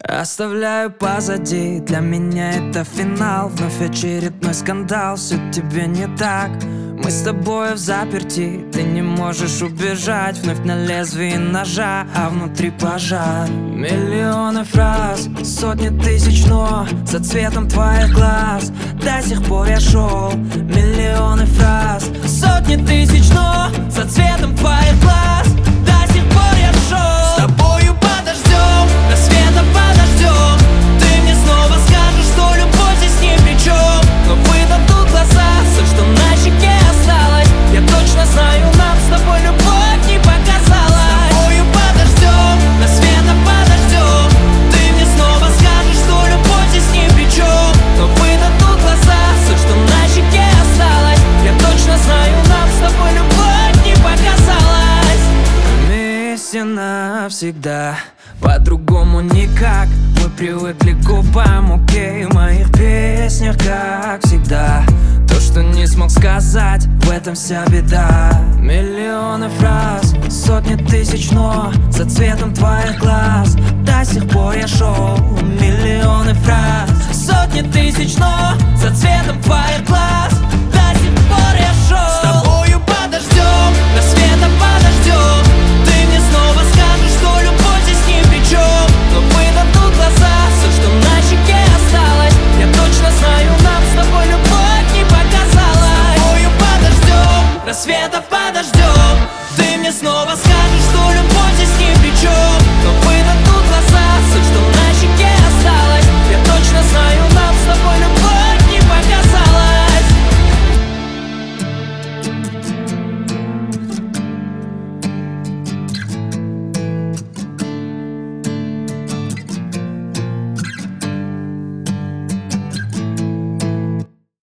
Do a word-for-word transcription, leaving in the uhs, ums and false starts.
Оставляю позади, для меня это финал. Вновь очередной скандал, все тебе не так. Мы с тобой в заперти, ты не можешь убежать. Вновь на лезвии ножа, а внутри пожар. Миллионы фраз, сотни тысяч но за цветом твоих глаз до сих пор я шел. Миллионы фраз, сотни тысяч но за цветом твоих глаз до сих пор я шел. С тобою подождем, до света подождем. Ты мне снова скажешь, что любовь здесь ни при чем. Но выдадут глаза, все, что на щеке осталось. Я точно знаю, нам с тобой любовь не показалась. С тобою подождем, до света подождем. Ты мне снова скажешь, что любовь здесь ни при чем. Но выдадут глаза, все, что на щеке осталось. Я точно знаю, нам с тобой любовь не показалась. Вместе навсегда, по-другому никак. Мы привыкли к губам, окей, в моих песнях, как всегда. То, что не смог сказать, в этом вся беда. Миллионы фраз, сотни тысяч но за цветом твоих глаз